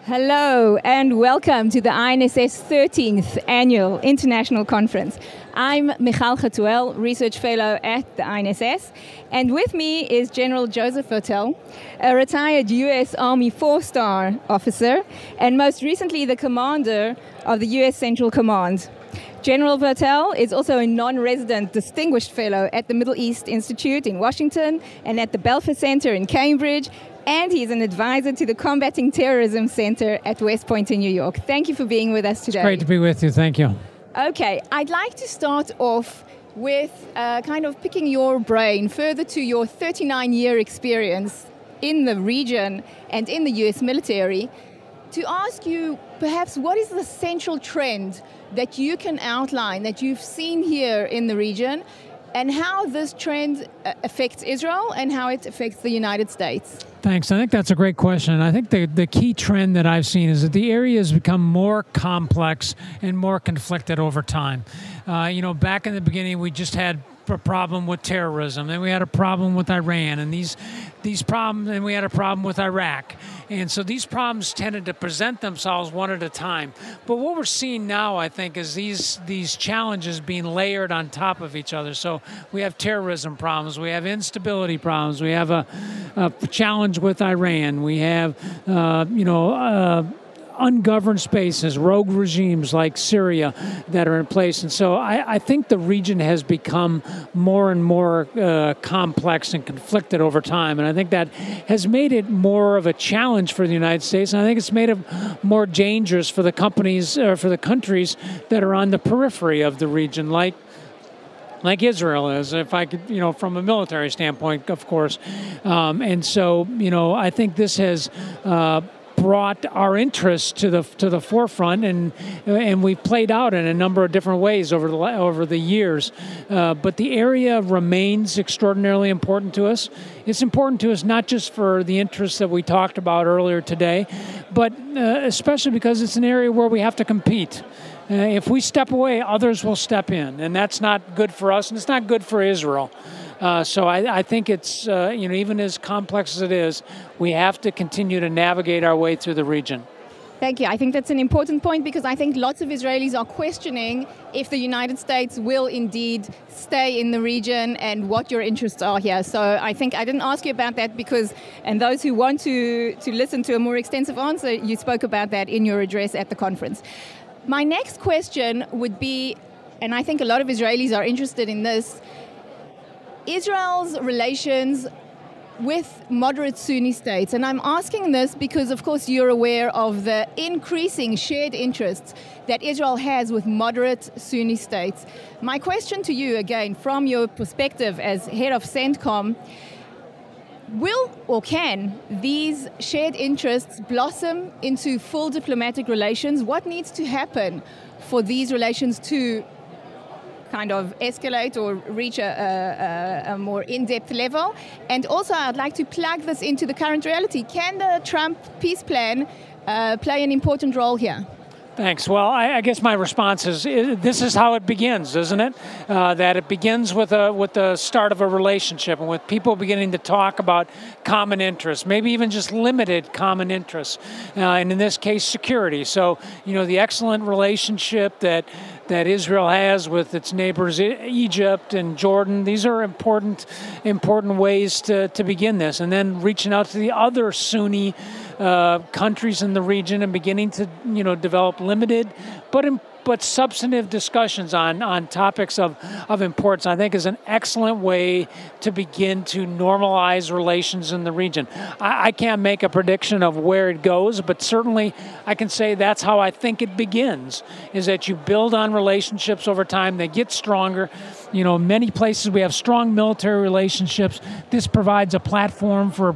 Hello and welcome to the INSS 13th Annual International Conference. I'm Michal Chatuel, Research Fellow at the INSS, and with me is General Joseph Votel, a retired U.S. Army 4-star officer and most recently the commander of the U.S. Central Command. General Votel is also a non-resident Distinguished Fellow at the Middle East Institute in Washington and at the Belfer Center in Cambridge, and he's an advisor to the Combating Terrorism Center at West Point in New York. Thank you for being with us today. It's great to be with you. Thank you. Okay, I'd like to start off with kind of picking your brain further to your 39-year experience in the region and in the U.S. military to ask you perhaps what is the central trend that you can outline that you've seen here in the region and how this trend affects Israel and how it affects the United States? Thanks. I think that's a great question. I think the key trend that I've seen is that the area has become more complex and more conflicted over time. Back in the beginning, we just had a problem with terrorism, then we had a problem with Iran, and these problems, and we had a problem with Iraq. And so these problems tended to present themselves one at a time. But what we're seeing now, I think, is these challenges being layered on top of each other. So we have terrorism problems, we have instability problems, we have a challenge with Iran, we have ungoverned spaces, rogue regimes like Syria that are in place. And so I think the region has become more and more complex and conflicted over time. And I think that has made it more of a challenge for the United States. And I think it's made it more dangerous for the companies, or for the countries that are on the periphery of the region, like Israel is, if I could, from a military standpoint, of course. And so, I think this has brought our interests to the forefront, and we've played out in a number of different ways over the years. But the area remains extraordinarily important to us. It's important to us not just for the interests that we talked about earlier today, but especially because it's an area where we have to compete. If we step away, others will step in, and that's not good for us, and it's not good for Israel. So I think it's, even as complex as it is, we have to continue to navigate our way through the region. Thank you. I think that's an important point because I think lots of Israelis are questioning if the United States will indeed stay in the region and what your interests are here. So I think I didn't ask you about that because, and those who want to listen to a more extensive answer, you spoke about that in your address at the conference. My next question would be, and I think a lot of Israelis are interested in this, Israel's relations with moderate Sunni states. And I'm asking this because, of course, you're aware of the increasing shared interests that Israel has with moderate Sunni states. My question to you, again, from your perspective as head of CENTCOM, will or can these shared interests blossom into full diplomatic relations? What needs to happen for these relations to kind of escalate or reach a more in-depth level? And also, I'd like to plug this into the current reality. Can the Trump peace plan play an important role here? Thanks. Well, I guess my response is this is how it begins, isn't it? That it begins with the start of a relationship and with people beginning to talk about common interests, maybe even just limited common interests, and in this case, security. So, the excellent relationship that Israel has with its neighbors, Egypt and Jordan, these are important ways to begin this, and then reaching out to the other Sunni countries in the region and beginning to develop limited but substantive discussions on topics of importance, I think is an excellent way to begin to normalize relations in the region. I can't make a prediction of where it goes, but certainly I can say that's how I think it begins, is that you build on relationships over time, they get stronger. Many places we have strong military relationships. This provides a platform for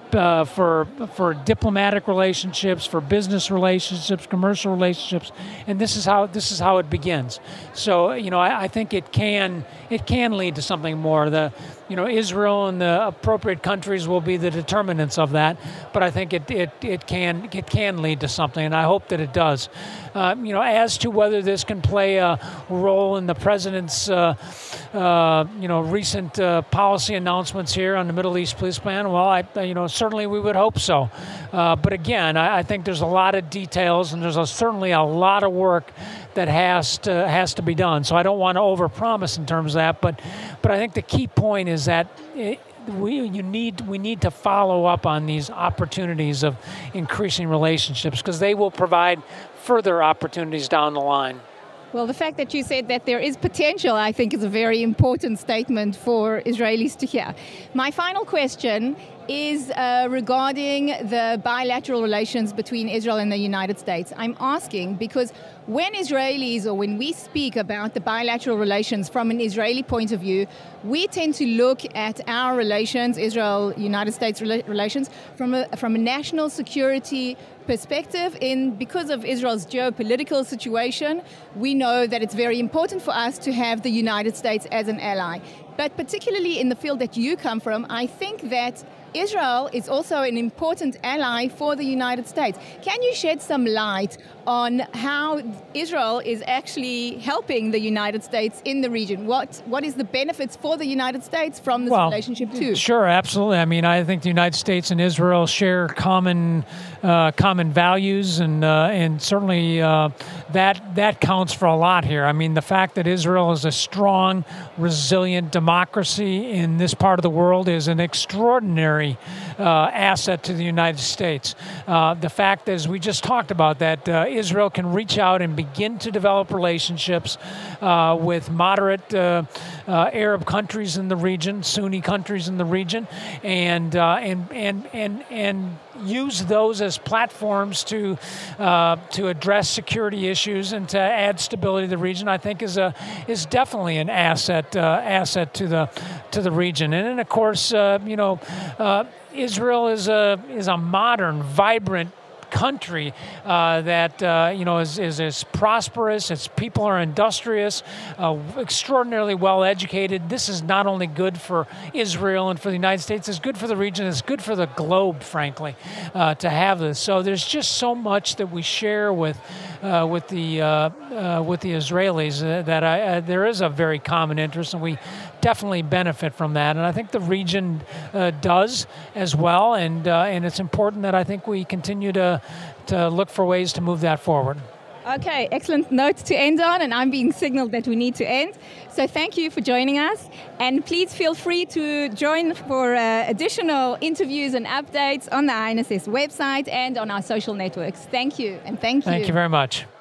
diplomatic relationships, for business relationships, commercial relationships, and this is how it begins. So I think it can lead to something more. Israel and the appropriate countries will be the determinants of that, but I think it can lead to something, and I hope that it does. As to whether this can play a role in the president's recent policy announcements here on the Middle East Peace Plan, well, certainly certainly we would hope so. But again, I think there's a lot of details, and there's certainly a lot of work that has to be done. So I don't want to overpromise in terms of that, but I think the key point is that we need to follow up on these opportunities of increasing relationships, because they will provide further opportunities down the line. Well, the fact that you said that there is potential, I think, is a very important statement for Israelis to hear. My final question is regarding the bilateral relations between Israel and the United States. I'm asking because when Israelis, or when we speak about the bilateral relations from an Israeli point of view, we tend to look at our relations, Israel-United States relations, from a national security perspective. Because of Israel's geopolitical situation, we know that it's very important for us to have the United States as an ally. But particularly in the field that you come from, I think that Israel is also an important ally for the United States. Can you shed some light on how Israel is actually helping the United States in the region? What is the benefits for the United States from this relationship too? Sure, absolutely. I mean, I think the United States and Israel share common values, and certainly that counts for a lot here. I mean, the fact that Israel is a strong, resilient democracy in this part of the world is an extraordinary asset to the United States. The fact, as we just talked about, that Israel can reach out and begin to develop relationships with moderate Arab countries in the region, Sunni countries in the region, and use those as platforms to address security issues and to add stability to the region, I think is definitely an asset to the region. And then, of course, Israel is a modern, vibrant country that is prosperous. Its people are industrious, extraordinarily well educated. This is not only good for Israel and for the United States, it's good for the region, it's good for the globe, frankly, to have this. So there's just so much that we share with the Israelis that there is a very common interest, and we definitely benefit from that. And I think the region does as well, and it's important that I think we continue to look for ways to move that forward. Okay, excellent note to end on, and I'm being signaled that we need to end. So thank you for joining us, and please feel free to join for additional interviews and updates on the INSS website and on our social networks. Thank you, and thank you. Thank you very much.